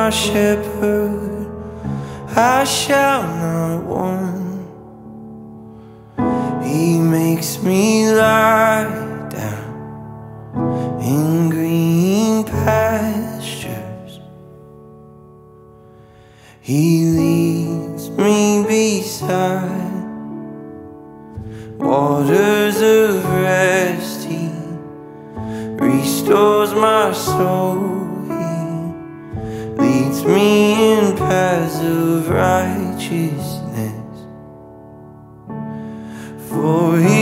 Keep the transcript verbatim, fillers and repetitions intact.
my shepherd, I shall not want. He makes me lie down in green pastures. He leads me beside waters of rest. He restores my soul. He leads me in paths of righteousness for His